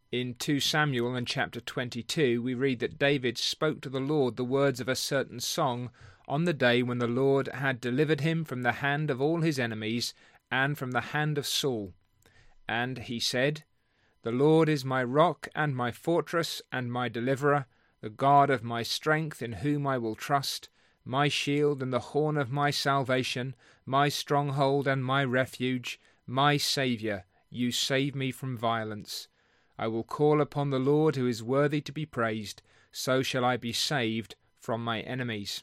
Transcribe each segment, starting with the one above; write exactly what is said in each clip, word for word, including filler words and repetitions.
In Second Samuel and chapter twenty-two, we read that David spoke to the Lord the words of a certain song on the day when the Lord had delivered him from the hand of all his enemies and from the hand of Saul. And he said, "The Lord is my rock and my fortress and my deliverer, the God of my strength in whom I will trust, my shield and the horn of my salvation, my stronghold and my refuge, my Saviour, you save me from violence. I will call upon the Lord who is worthy to be praised, so shall I be saved from my enemies."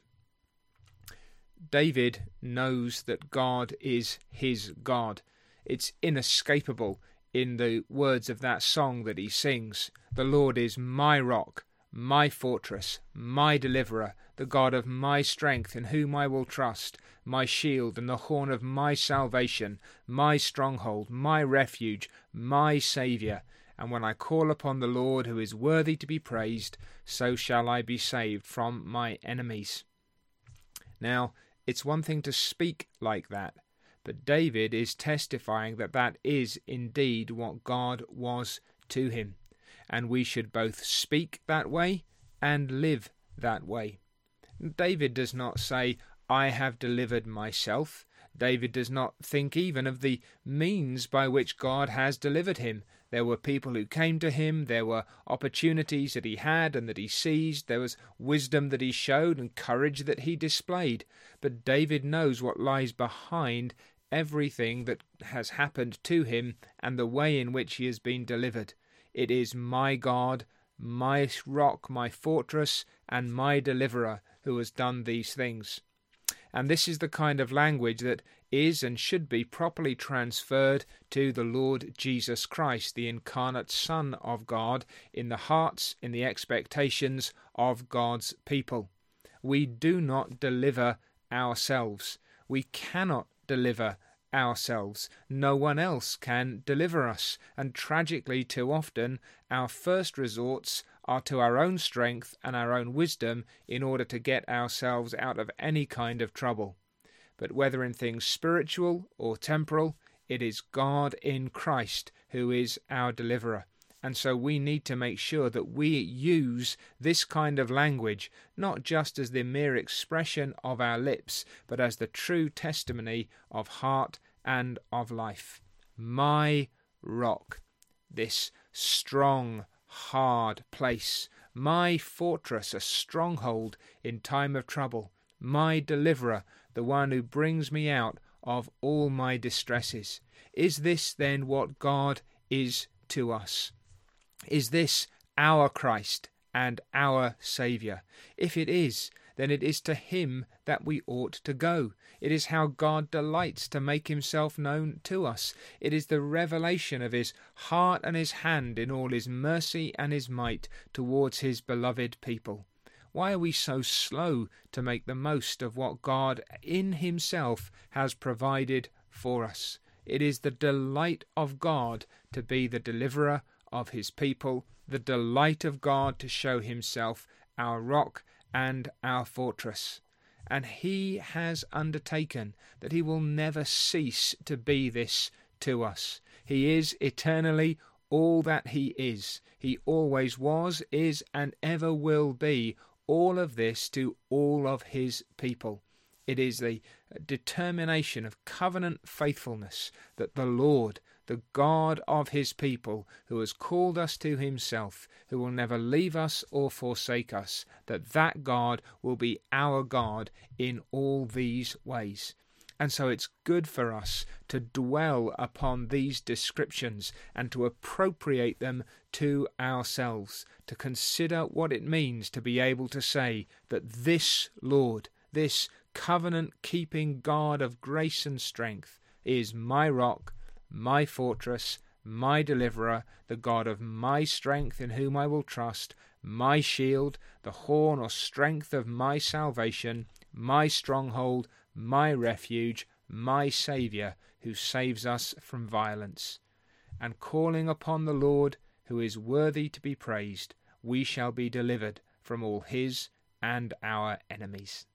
David knows that God is his God. It's inescapable in the words of that song that he sings. The Lord is my rock, my fortress, my deliverer, the God of my strength in whom I will trust, my shield and the horn of my salvation, my stronghold, my refuge, my Saviour. And when I call upon the Lord who is worthy to be praised, so shall I be saved from my enemies. Now, it's one thing to speak like that, but David is testifying that that is indeed what God was to him, and we should both speak that way and live that way. David does not say, "I have delivered myself." David does not think even of the means by which God has delivered him. There were people who came to him, there were opportunities that he had and that he seized, there was wisdom that he showed and courage that he displayed. But David knows what lies behind everything that has happened to him and the way in which he has been delivered. It is my God, my rock, my fortress, and my deliverer who has done these things. And this is the kind of language that is and should be properly transferred to the Lord Jesus Christ, the incarnate Son of God, in the hearts, in the expectations of God's people. We do not deliver ourselves. We cannot deliver ourselves. No one else can deliver us. And tragically, too often, our first resorts are to our own strength and our own wisdom in order to get ourselves out of any kind of trouble. But whether in things spiritual or temporal, it is God in Christ who is our deliverer. And so we need to make sure that we use this kind of language, not just as the mere expression of our lips, but as the true testimony of heart and of life. My rock, this strong, hard place, my fortress, a stronghold in time of trouble, my deliverer, the one who brings me out of all my distresses. Is this then what God is to us? Is this our Christ and our Saviour? If it is, then it is to him that we ought to go. It is how God delights to make himself known to us. It is the revelation of his heart and his hand in all his mercy and his might towards his beloved people. Why are we so slow to make the most of what God in himself has provided for us? It is the delight of God to be the deliverer of his people, the delight of God to show himself our rock and our fortress. And he has undertaken that he will never cease to be this to us. He is eternally all that he is. He always was, is, and ever will be all of this to all of his people. It is the determination of covenant faithfulness that the Lord, the God of his people, who has called us to himself, who will never leave us or forsake us, that that God will be our God in all these ways. And so it's good for us to dwell upon these descriptions and to appropriate them to ourselves, to consider what it means to be able to say that this Lord, this covenant-keeping God of grace and strength, is my rock, my fortress, my deliverer, the God of my strength in whom I will trust, my shield, the horn or strength of my salvation, my stronghold, my refuge, my Saviour, who saves us from violence. And calling upon the Lord, who is worthy to be praised, we shall be delivered from all his and our enemies.